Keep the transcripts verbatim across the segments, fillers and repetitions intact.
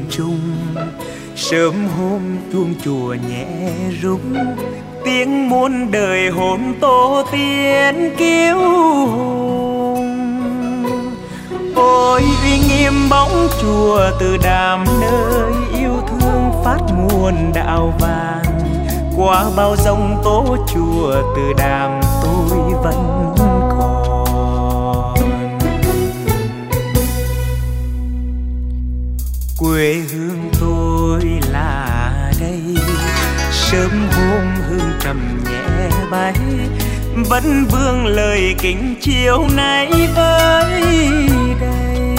trung. Sớm hôm chuông chùa nhẹ rung, tiếng muôn đời hồn tổ tiên kiêu hùng. Ôi uy nghiêm bóng chùa từ đàm, nơi yêu thương phát nguồn đạo vàng. Qua bao giông tố chùa từ đàm tôi vẫn còn. Quê hương tôi là đây, sớm hôm hương trầm nhẹ bay, vẫn vương lời kính chiều nay với đây.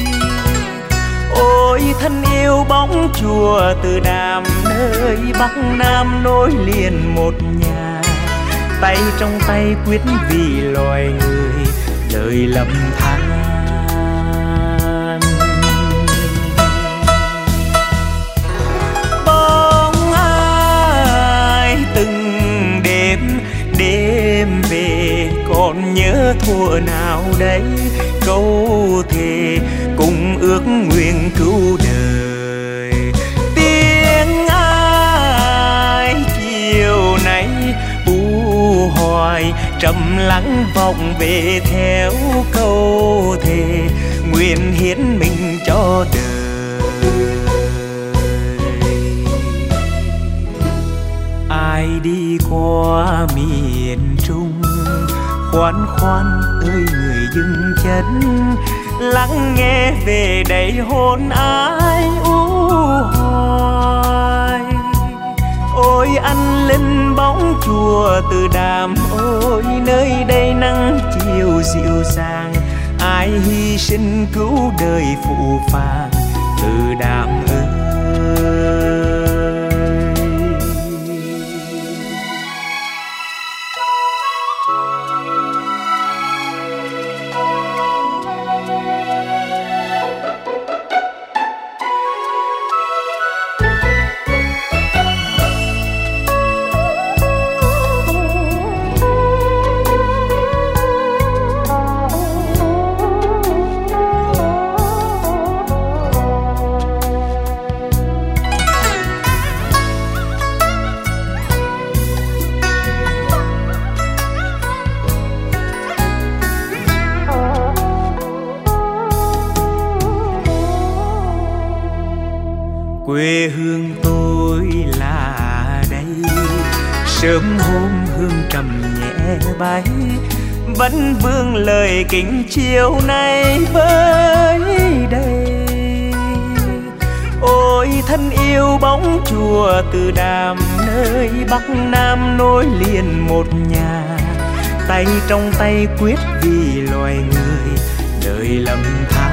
Ôi thân yêu bóng chùa từ đàm, nơi Bắc Nam nối liền một nhà. Tay trong tay quyết vì loài người, đời lầm than. Bóng ai từng đêm đêm về, còn nhớ thuở nào đấy câu thề cùng ước nguyện cứu đời. Tiếng ai chiều nay u hoài, trầm lắng vọng về theo câu thề nguyện hiến mình cho đời. Ai đi qua miền Trung, khoan khoan ơi người dừng chân, lắng nghe về đây hồn ai u hoài. Ôi anh linh bóng chùa từ đàm, ôi nơi đây nắng chiều dịu dàng. Ai hy sinh cứu đời phụ phàng từ đàm ơi. Quê hương tôi là đây, sớm hôm hương trầm nhẹ bay, vẫn vương lời kính chiều nay với đây. Ôi thân yêu bóng chùa từ đàm, nơi Bắc Nam nối liền một nhà. Tay trong tay quyết vì loài người, đời lầm than.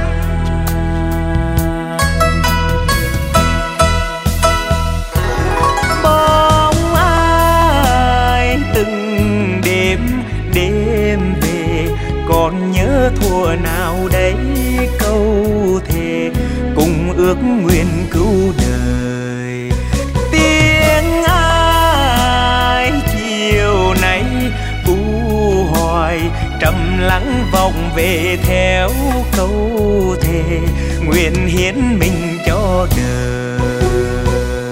Đêm về còn nhớ thuở nào đấy câu thề cùng ước nguyện cứu đời. Tiếng ai chiều nay u hoài, trầm lắng vọng về theo câu thề nguyện hiến mình cho đời.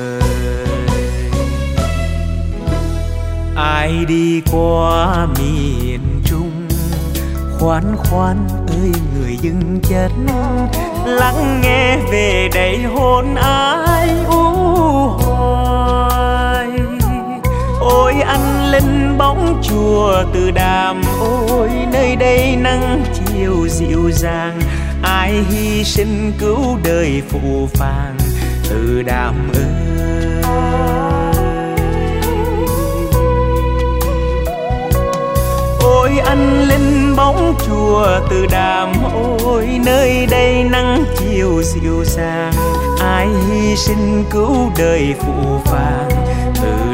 Ai đi qua miền Trung, khoan khoan ơi người dừng chân, lắng nghe về đây hồn ai u hoài. Ôi anh linh bóng chùa từ đàm, ôi nơi đây nắng chiều dịu dàng. Ai hy sinh cứu đời phụ phàng từ đàm ơi. Ôi anh linh bóng chùa từ đàm, ôi nơi đây nắng chiều dịu dàng. Ai hy sinh cứu đời phụ phàng từ